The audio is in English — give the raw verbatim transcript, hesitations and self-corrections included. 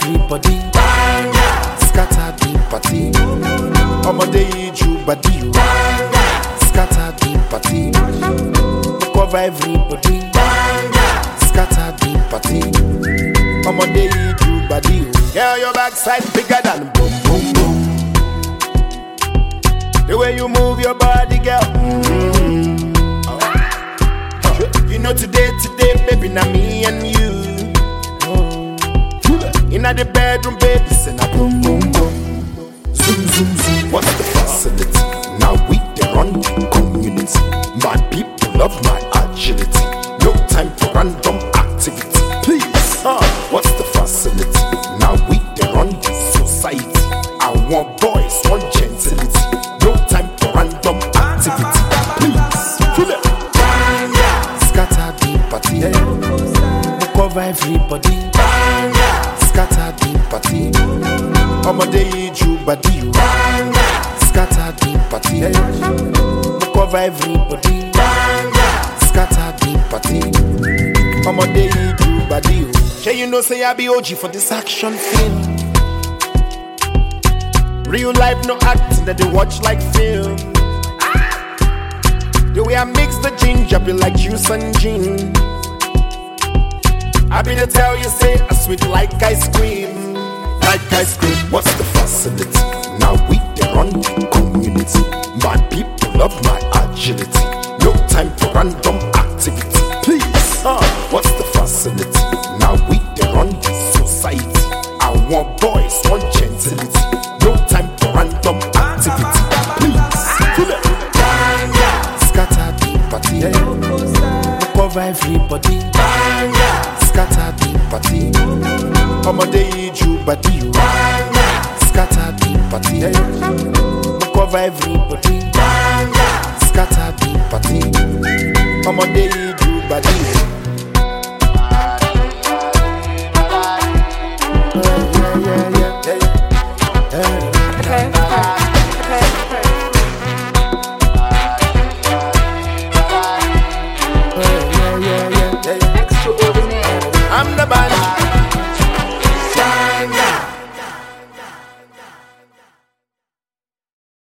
everybody. Scatter the party. I'ma day you body. Scatter the party. Cover everybody. Scatter the party. I'ma day you body. Yeah, your backside bigger than boom boom boom. The way you move your body, girl. Mm-hmm. Oh. You know today, today, baby, now me and you. Inna the bedroom, baby, say na boom boom boom. Zoom zoom zoom. What's the facility? Now we the run the community. My people love my agility. No time for random activity. Please, uh, what's the facility? Now we the run the society. I want boys, want gentility. No time for random activity. Please, feel it. Scatter the party, hey. Cover everybody. Scatter the party. I'ma day you body. Scatter the party. Hey. Cover everybody. Scatter the party. I'ma day you body. Say you know say I be O G for this action film. Real life no acting that they watch like film. The way I mix the ginger be like juice and gin. I be to tell you, say, I sweet like ice cream. Like ice cream, what's the facility? Now we the run the community. My people love my agility. No time for random activity. Please, uh, what's the facility? Now we the run the society. I want boys, want gentility. No time for random activity. Please, feel it. Scatter the party, hey. Cover everybody. Scatter the party. I'ma day you body. Scatter the party. Hey. Cover everybody. Scatter the party. I'ma day you body.